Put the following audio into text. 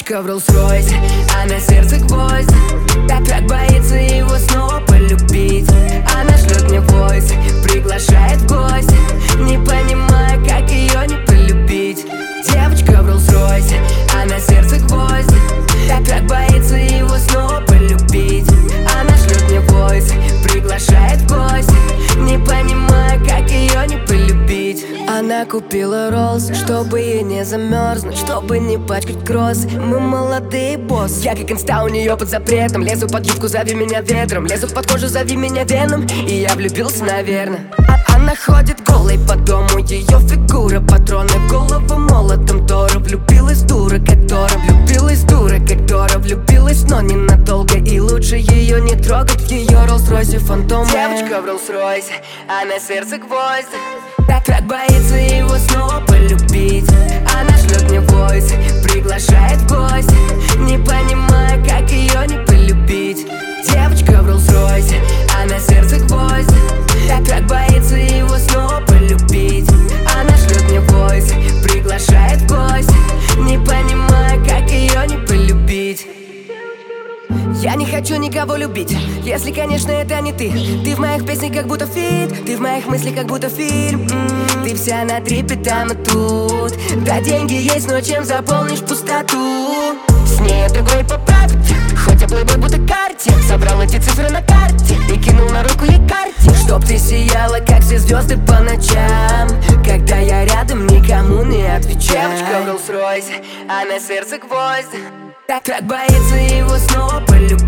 Девочка в Роллс-Ройсе, а на сердце гвоздь. Так боится его снова полюбить. Она шлет мне войс, приглашает в гости. Не понимаю, как ее не полюбить. Девочка в Роллс-Ройсе, а на сердце гвоздь. Так боится его снова полюбить. Она шлет мне войс, приглашает в гости. Не понимаю, как ее не полюбить. Она купила Роллс, чтобы ей не замерзнуть, чтобы не пачкать кросс. Мы молодые босс. Я как инста у нее под запретом. Лезу под юбку, зови меня ветром. Лезу под кожу, зови меня веном. И я влюбился, наверное. Она ходит голой по дому, ее фигура патроны в голову молотом Тора. Влюбилась дура, как Тора. Влюбилась дура, как Тора. Влюбилась, но ненадолго. И лучше ее не трогать в ее Роллс-Ройсе фантом. Девочка в Роллс-Ройсе, а на сердце гвоздь. Так боится его снова полюбить. Она шлет мне войс, приглашает в гости. Не понимаю, как ее не полюбить. Девочка в Роллс-Ройсе, а на сердце гвоздь. Так боится его снова полюбить. Она шлет мне войс, приглашает в гости. Не понимаю, как ее не полюбить. Я не хочу никого любить, если, конечно, это не ты. Ты в моих песнях как будто фит, ты в моих мыслях как будто фильм. Ты вся на трипе там и тут. Да, деньги есть, но чем заполнишь пустоту? С ней другой поправить, хоть оплывой будто карте. Собрал эти цифры на карте и кинул на руку ей карте. Чтоб ты сияла, как все звезды по ночам, когда я рядом, никому не отвечаю. Девочка в Роллс-Ройсе, а на сердце гвоздь. Так боится его снова полюбить.